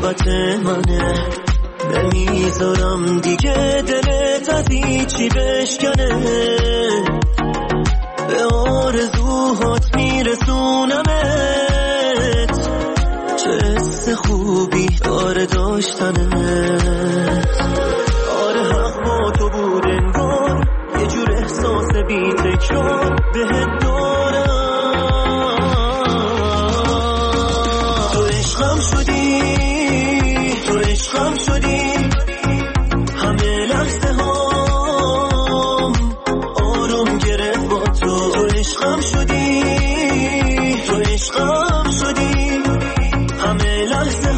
حقیقت منه، نمیذارم دیگه دلت از هیچی بشکنه، به آرزوهات میرسونمت، چه حس خوبی داره داشتنت. آره حق با تو بود انگار، یه جور احساس بی تکرار بهت دارم. تو عشقم شدی، تو عشقم شدی، همه لحظه هام آروم گرفت با تو. تو عشقم شدی، تو عشقم شدی، همه لحظه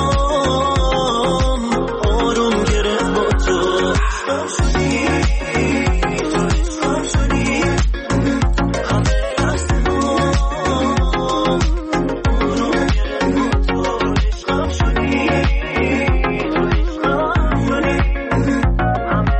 هام آروم گرفت با تو. عشقم شدی، تو عشقم شدی، همه لحظه هام آروم گرفت با تو. عشقم شدی، تو عشقم شدی، همه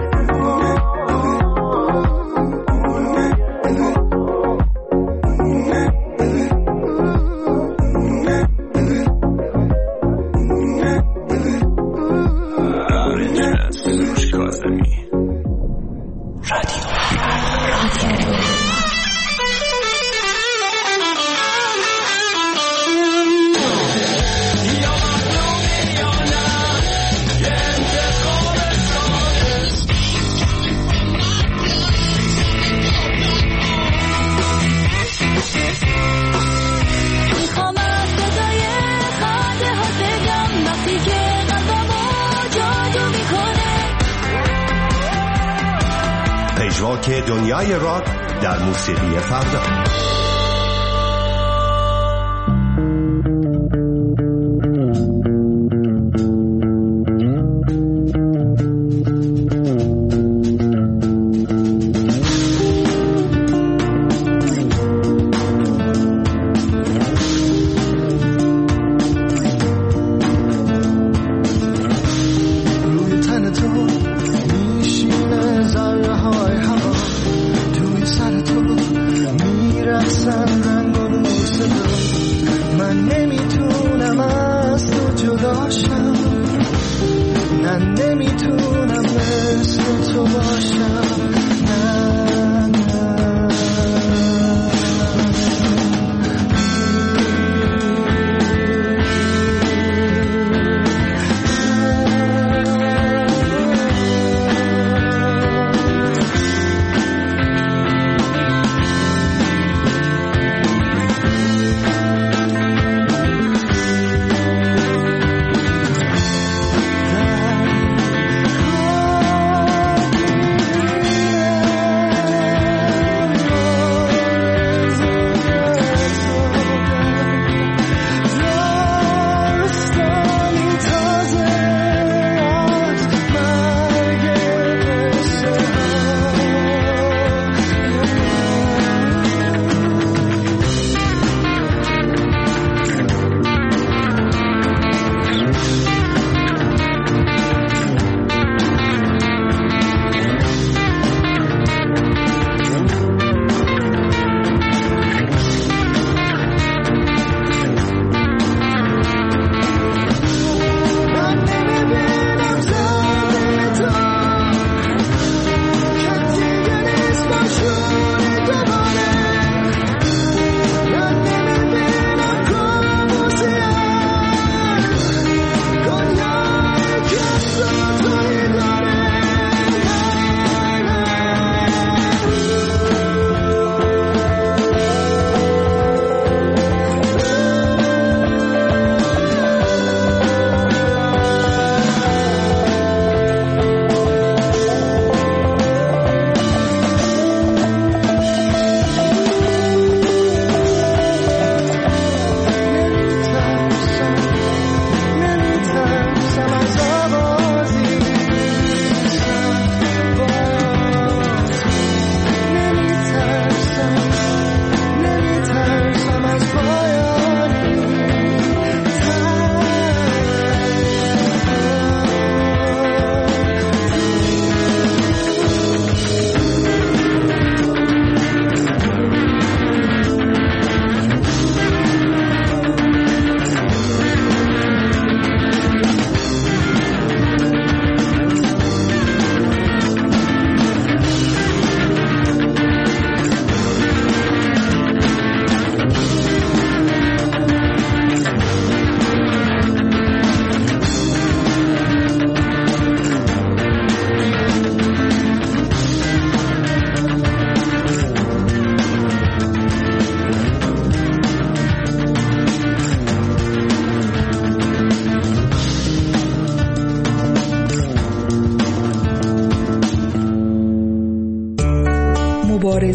پژواک دنیای راک در موسیقی فردا.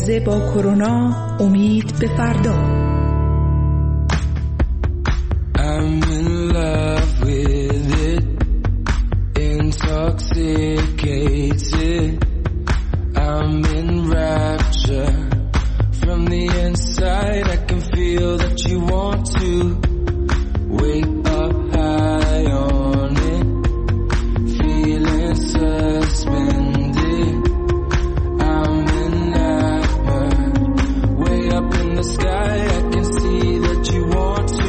مبارزه با کرونا، امید به فردا. I'm in love with it, intoxicated. I'm in rapture from the inside. I can feel that you want to wake up high on it, feeling suspended. I'm enamored, way up in the sky. I can see that you want to.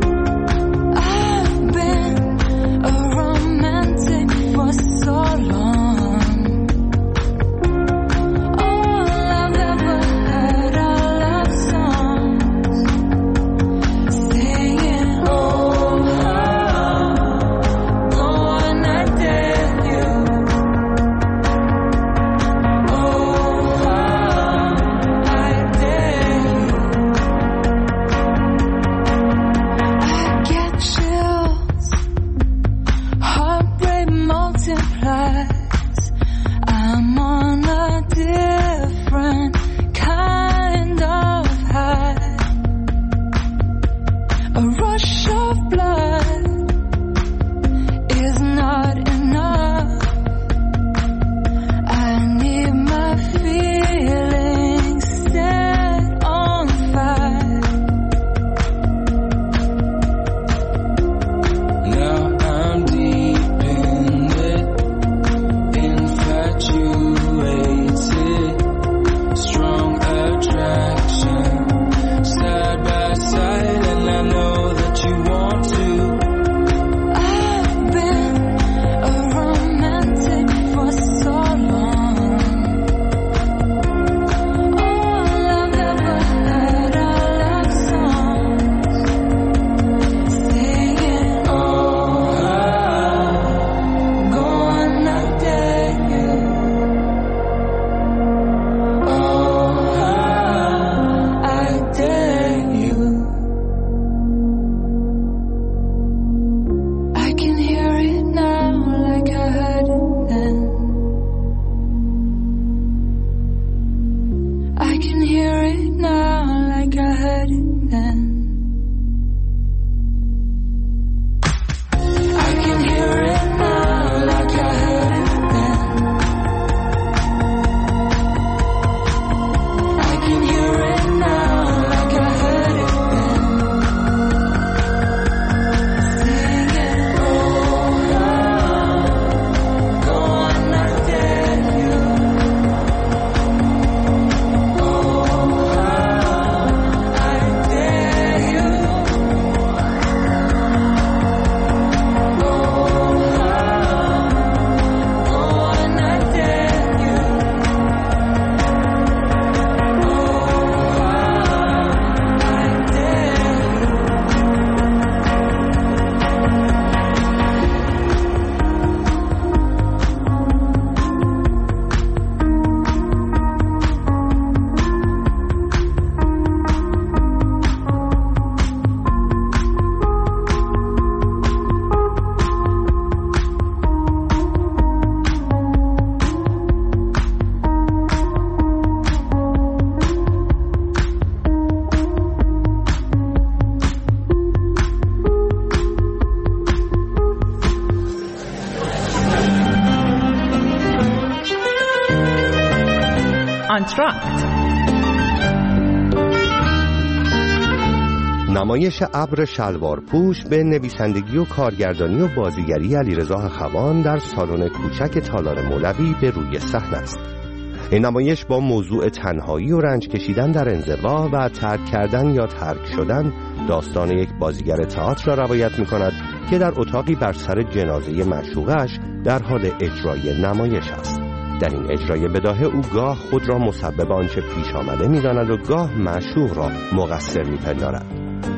نمایش ابر شلوار پوش به نویسندگی و کارگردانی و بازیگری علیرضا اخوان در سالن کوچک تالار مولوی به روی صحنه است. این نمایش با موضوع تنهایی و رنج کشیدن در انزوا و ترک کردن یا ترک شدن داستان یک بازیگر تئاتر را روایت می‌کند که در اتاقی بر سر جنازه معشوقش در حال اجرای نمایش است. در این اجرای بداهه او گاه خود را مسبب آنچه پیش آمده می‌داند و گاه معشوق را مقصر می‌پندارد.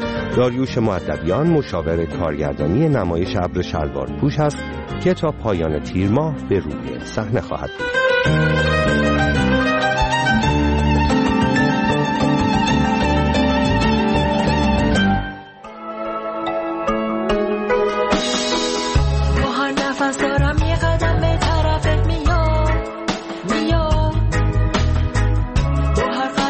داریوش مؤدبیان مشاور کارگردانی نمایش ابر شلوار پوش است که تا پایان تیر ماه به روی صحنه خواهد بود. با هر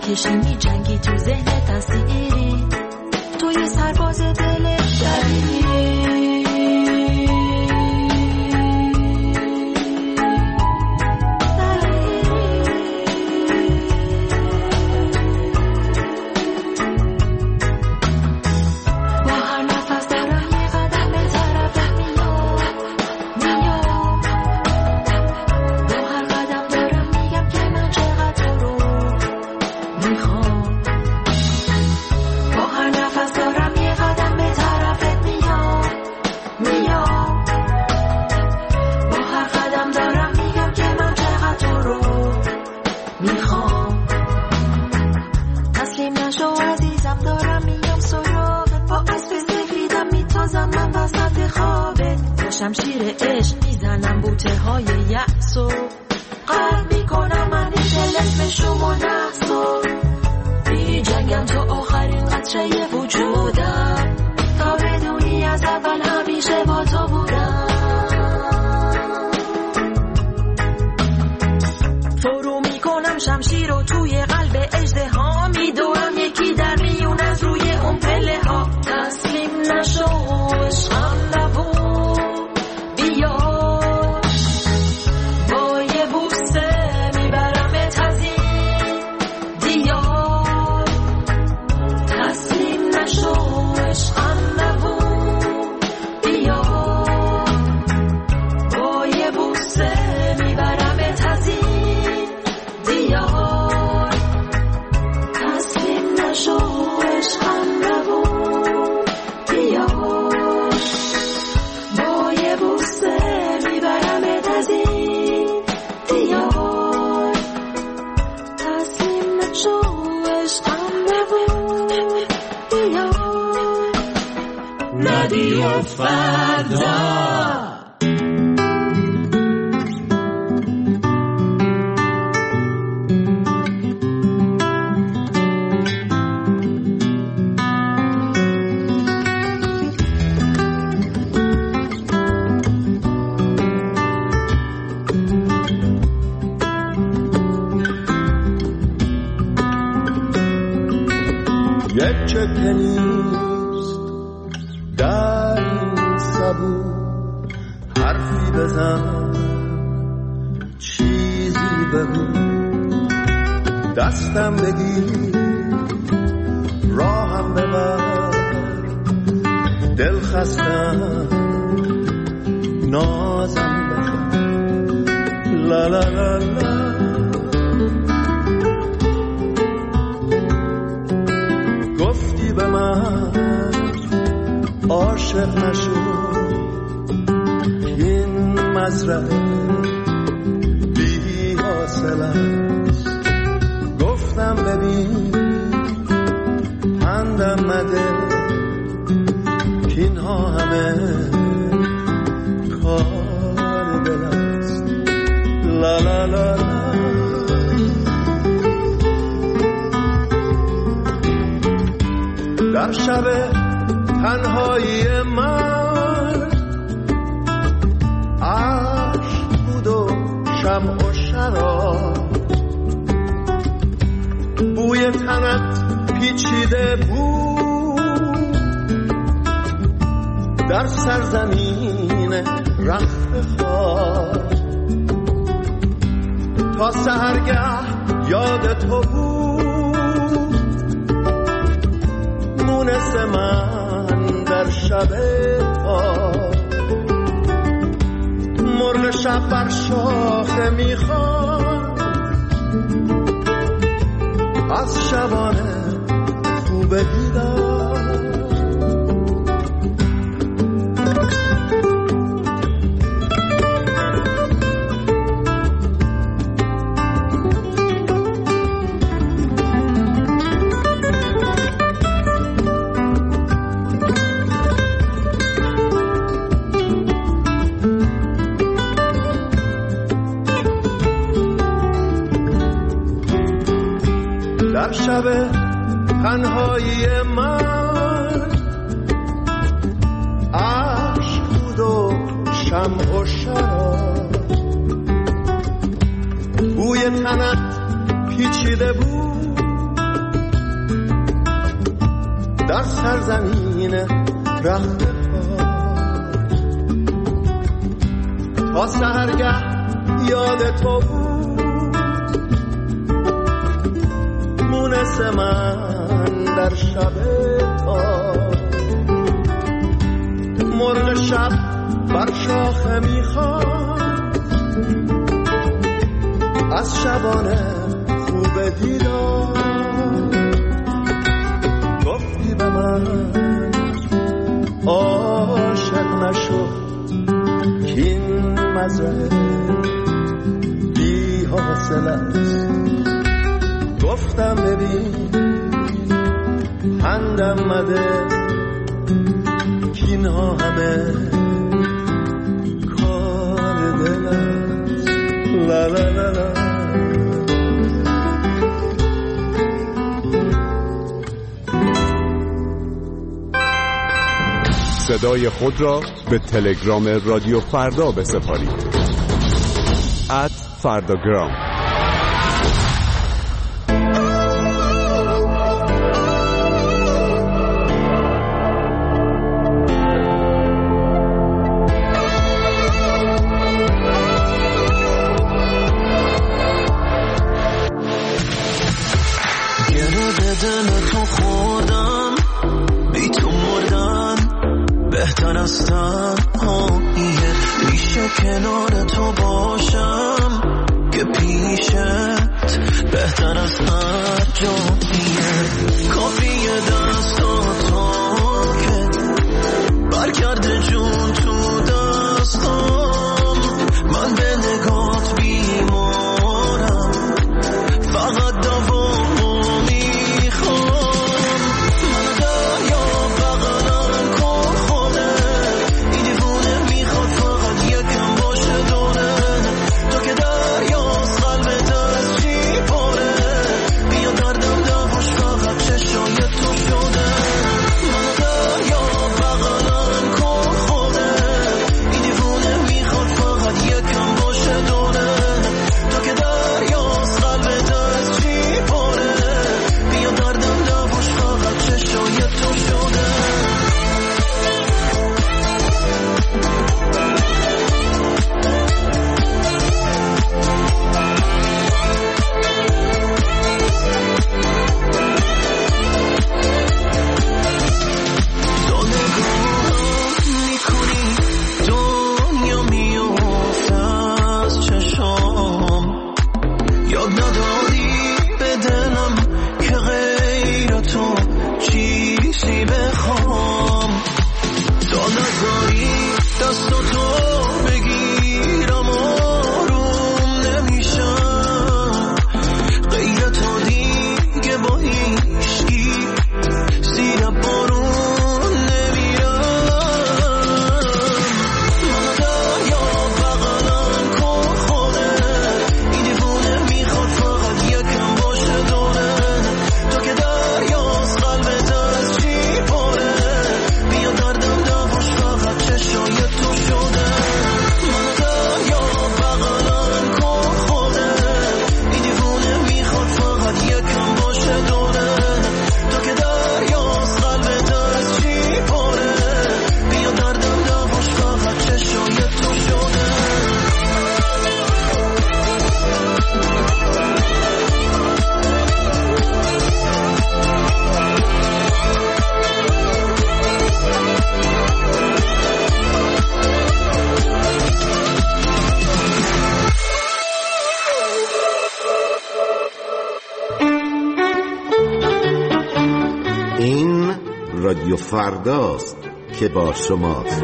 میکشی میجنگی تو ذهن تسیری توی سرباز دل شریری شمشیر عشق میزنم بوته های یأسو قلب میکنم من دل اسم شما نحسو بی جنگم تو آخرین قطره وجودم تا بدونی از اول همیشه با تو بودم فرو میکنم شمشیر رو توی قلب اژدها میدورم یکی در میون از روی اون پله ها تسلیم نشو عشقم نبود رادیو فردا یک چکه نیست در این سبو حرفی بزن چیزی بگو دستم بگیر راهم ببر دل خستم نازم بخن لا لا لا لا گفتی به من عاشق نشو این مزرعه بی حاصل است گفتم ببین پندم مده که اینها همه کار دل است لا لا لا لا در شب تنهایی من عشق بود و شمع و شراب بوی تنت پیچیده بود در سرزمین رخت خواب تا سحرگه یاد تو بود مونس من در شب تاب مرغ شب بر شاخه میخواد از شبانه خوب دیدار در شب تنهایی من عشق بود و شمع و شراب بوی تنت پیچیده بود در سرزمین رخت پاک. تا سحرگه یاد تو بود مونس من در شب تاک. مرغ شب بر شاخه میخواد از شبانه خوب دیدار. گفتی به من عاشق نشو کین مزه بی حاصل است. گفتم ببین پندم مده کین ها همه کار دل است. لا لا لا لا. صدای خود را به تلگرام رادیو فردا بسپارید. @فرداگرام. کنار تو باشم که پیشت بهتر از هر جاییه. کافیه دستاتو که برگرده جون تو دستام. من به نگات بیمارم فقط دوامو میخوام. من دریا بغلم کن خوده این دیوونه میخواد فقط یکم باشه دونه. تو که دریاست قلبت از چی پاره بیا دردم دواش فقط چشای تو شده. من دریا بغلم کن خوده این دیوونه میخواد فقط یکم باشه دونه. تو که دریاست قلبت از چی پاره بیا دردم دواش فقط چشای تو شده. تو نگاه میکنی دنیا میفته از چشام. یاد نداری به دلم که غیر تو چیزی بخوام. تا نگاری دستاتو بگیرم آروم نمیشم. غیر تو دیگه با هیچکی زیر بارون نمیرم. من دریا بغلم کن خوده این دیوونه میخواد فقط یکم باشه دونه. تو که دریاست قلبت از چی پاره بیا دردم دواش فقط چشای تو شده. من دریا بغلم کن خوده این دیوونه میخواد فقط یکم باشه دونه. تو که دریاست قلبت از چی پاره بیا دردم دواش فقط چشای تو شده. این رادیو فرداست که با شماست.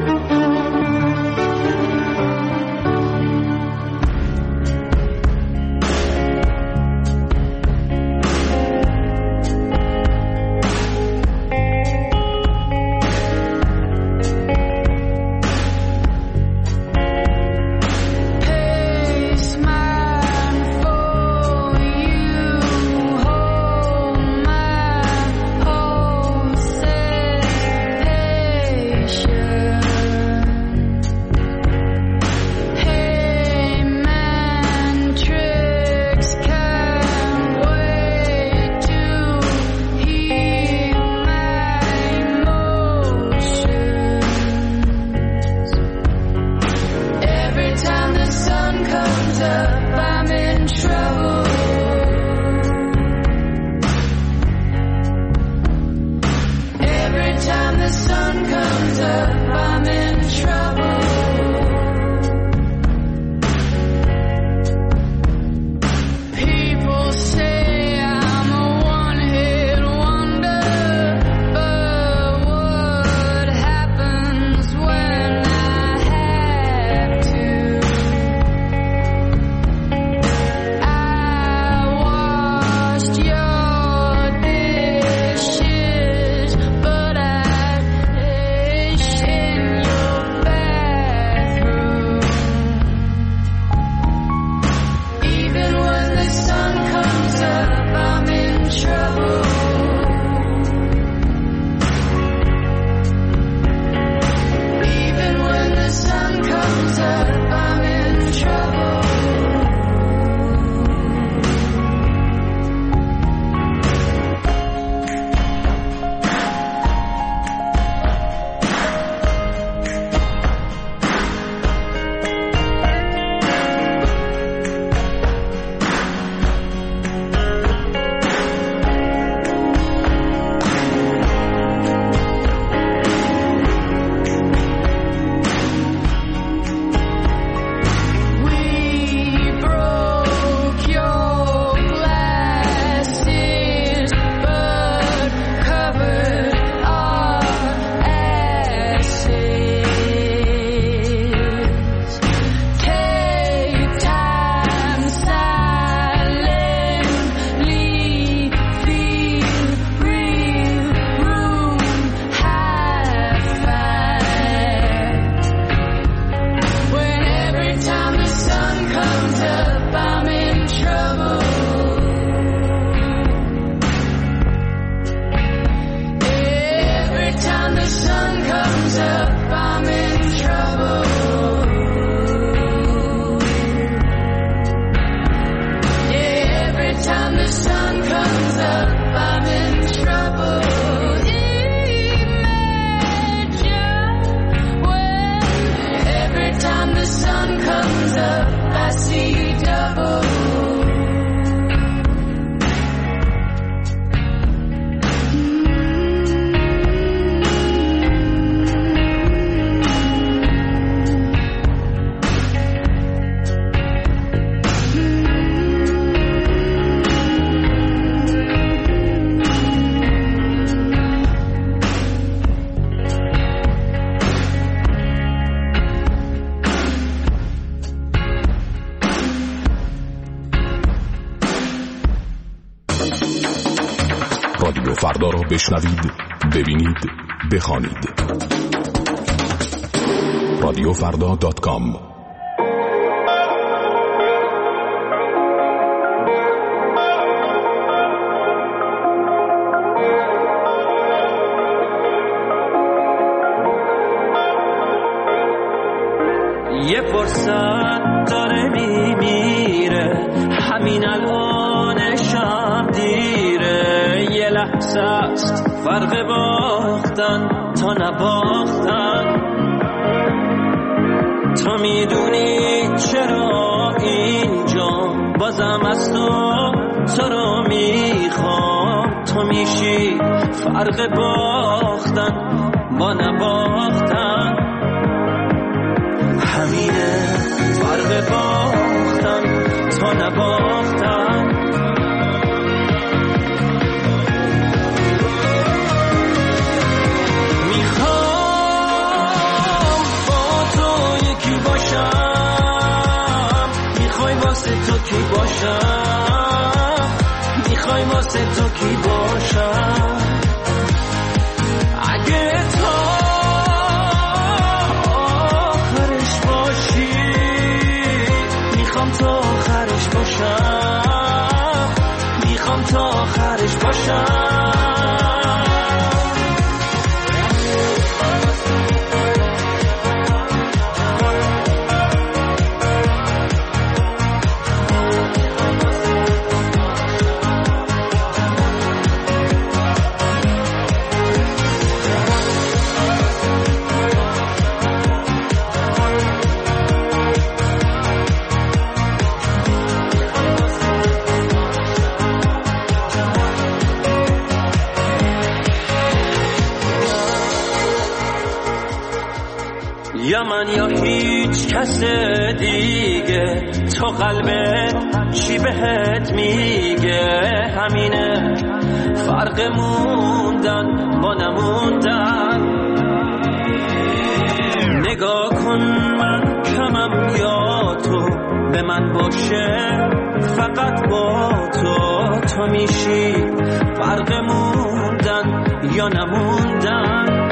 Sure. رادیو فردا را بشنوید، ببینید، بخوانید. رادیوفردا.com. یه فرصت داره میمیره، همین الانشم دیره. یه لحظه است فرق باختن تا نباختن. تو میدونی چرا اینجا بازم از تو رو میخوام. تو میشی فرق باختن با نباختن. همینه فرق باختن تا نباختن. میخوام با تو یکی باشم. میخوای واسه تو کی باشم؟ میخوای واسه تو کی باشم؟ اگه تو تا آخرش باشم، میخوام تا آخرش باشم. یا من یا هیچ کس دیگه، تو قلبت چی بهت میگه؟ همینه فرق موندن با نموندن. نگاه کن من کمم یا تو به من باشه، فقط با تو. تو میشی فرق موندن یا نموندن.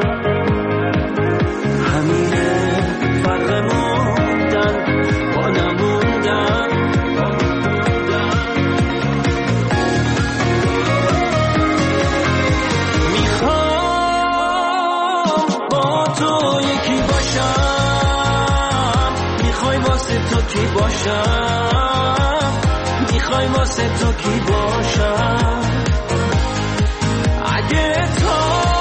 همینه فرق موندن با نموندن. میخوام با تو یکی باشم. میخوای واسه تو کی باشم؟ میخوای واسه تو کی باشم؟ اگه تو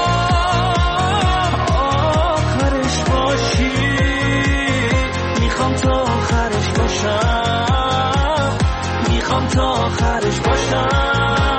میخوام تا آخرش باشم، میخوام تا آخرش باشم.